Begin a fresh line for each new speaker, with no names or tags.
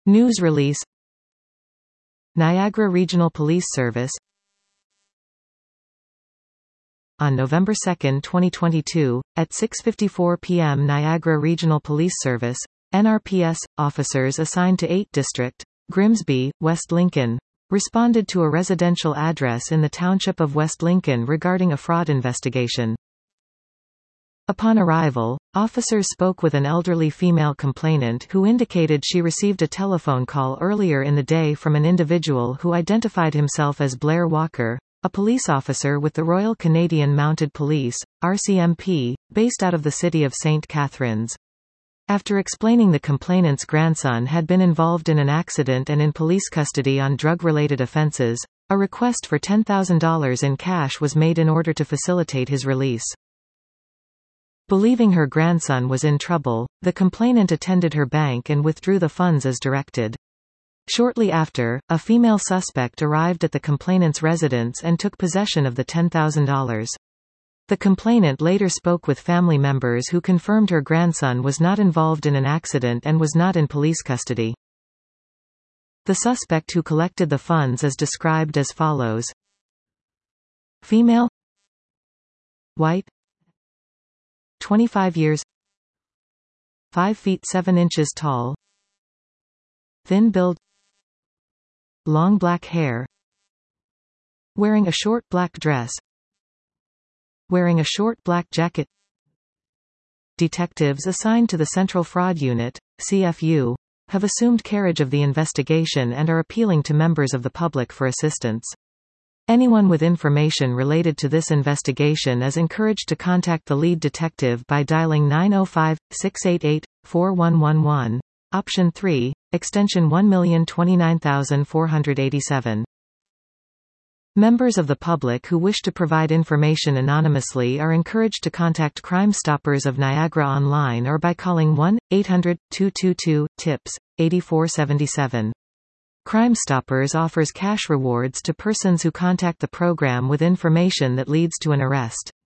News release. Niagara Regional Police Service. On November 2, 2022, at 6:54 p.m. Niagara Regional Police Service, NRPS, officers assigned to 8 District, Grimsby, West Lincoln, responded to a residential address in the township of West Lincoln regarding a fraud investigation. Upon arrival, officers spoke with an elderly female complainant who indicated she received a telephone call earlier in the day from an individual who identified himself as Blair Walker, a police officer with the Royal Canadian Mounted Police, RCMP, based out of the city of St. Catharines. After explaining the complainant's grandson had been involved in an accident and in police custody on drug-related offenses, a request for $10,000 in cash was made in order to facilitate his release. Believing her grandson was in trouble, the complainant attended her bank and withdrew the funds as directed. Shortly after, a female suspect arrived at the complainant's residence and took possession of the $10,000. The complainant later spoke with family members who confirmed her grandson was not involved in an accident and was not in police custody. The suspect who collected the funds is described as follows. Female, white, 25 years, 5 feet 7 inches tall, thin build, long black hair, wearing a short black dress, wearing a short black jacket. Detectives assigned to the Central Fraud Unit, CFU, have assumed carriage of the investigation and are appealing to members of the public for assistance. Anyone with information related to this investigation is encouraged to contact the lead detective by dialing 905-688-4111, option 3, extension 1,029,487. Members of the public who wish to provide information anonymously are encouraged to contact Crime Stoppers of Niagara online or by calling 1-800-222-TIPS, 8477. Crime Stoppers offers cash rewards to persons who contact the program with information that leads to an arrest.